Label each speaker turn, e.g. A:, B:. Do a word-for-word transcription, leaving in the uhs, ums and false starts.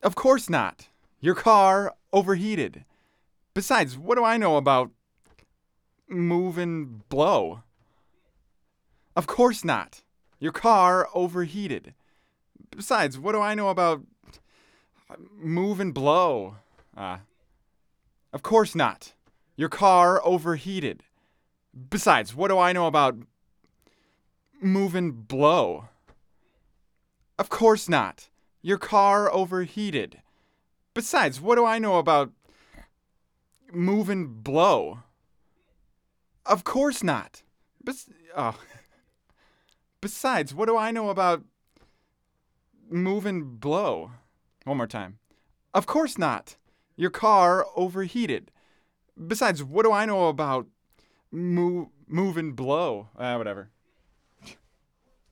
A: Of course not. Your car overheated. Besides, what do I know about move and blow? Of course not. Your car overheated. Besides, what do I know about move and blow? Ah. Of course not. Your car overheated. Besides, what do I know about move and blow? Of course not. Your car overheated. Besides, what do I know about move and blow? Of course not. Bes- oh. Besides, what do I know about move and blow? One more time. Of course not. Your car overheated. Besides, what do I know about move, move and blow? Ah, whatever.